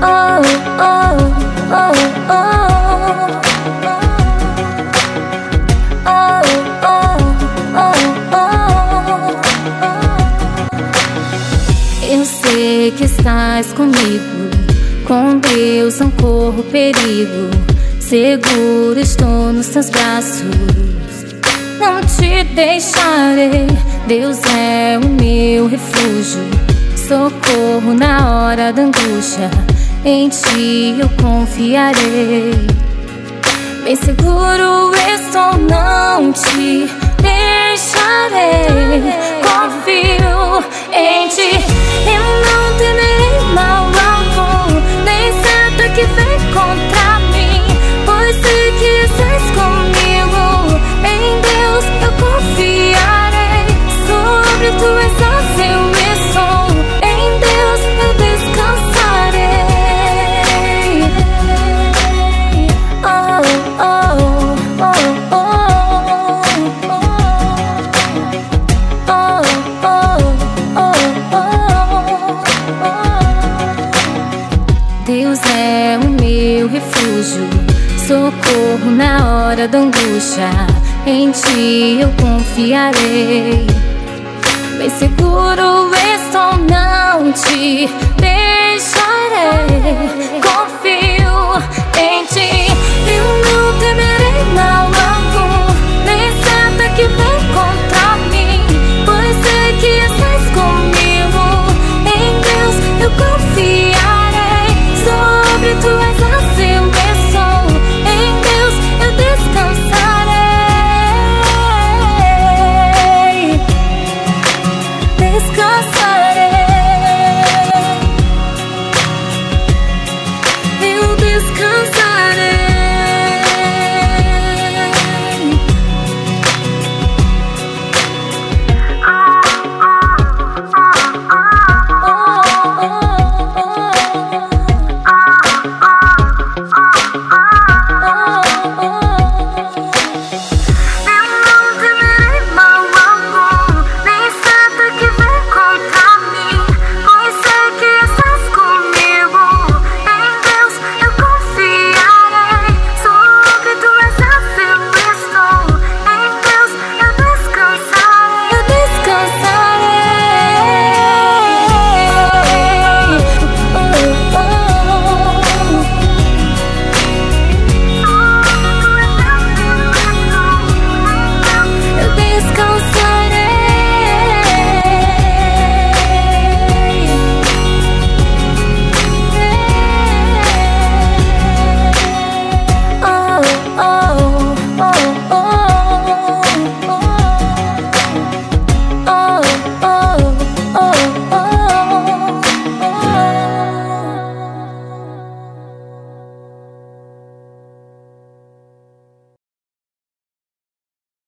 Oh, oh, oh, oh. Oh, oh, oh, oh. Eu sei que estás comigo, com Deus não corro perigo. Seguro estou nos teus braços, não te deixarei. Deus é o meu refúgio, socorro na hora da angústia. Em ti eu confiarei. Bem seguro estou, não te deixarei. Confio em ti, eu não temerei mal algum, nem seta que vem contra mim, pois sei que estás comigo. Em Deus eu confiarei, sobre tuas asas eu me sou. Em Deus eu descansarei. Oh, oh, oh, oh, oh, oh, oh, oh. Deus é o meu refúgio, socorro na hora da angústia. Em ti eu confiarei. Bem seguro estou, não te deixarei.